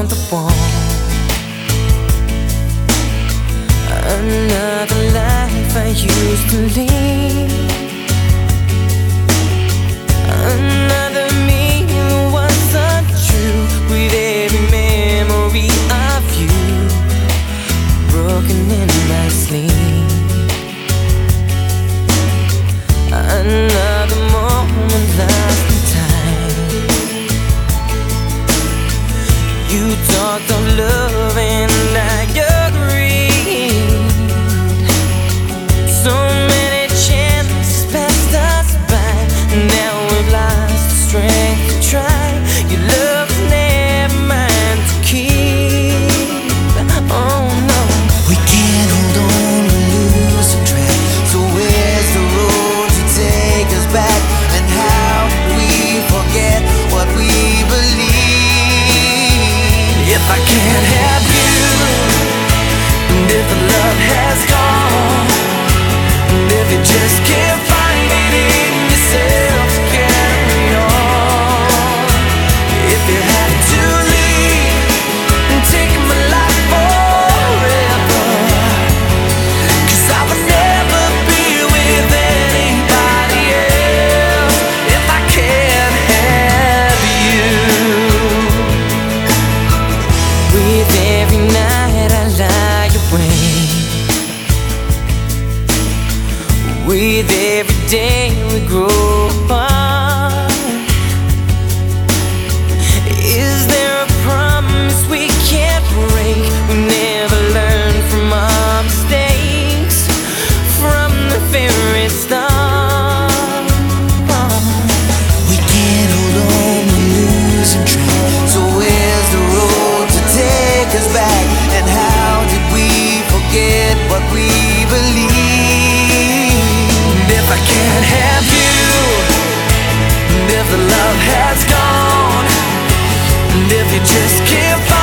weren't the one. Another life I used to lead, another me that wasn't true. With every memory of you broken in my sleep, another moment lost in time. You talked of love and I agreed. So many chances passed us by. Now we've lost the strength to try. Your love's never mine to keep. Oh no, we can't hold on, we're losing track. So where's the road to take us back? And how do we forget what we believe? if I can't have you, and if the love has gone, and if you just can't find it in yourself to carry on, if you have to leave and take my life forever, 'cause I would never be with anybody else if I can't have you. With every night I lie awake, with every day we grow apart. Is there a promise we can't break? We never learn from our mistakes from the very start. We can't hold on, we're losing track. So where's the road to take us back? And how did we forget what we believe? And if I can't have you, and if the love has gone, and if you just can't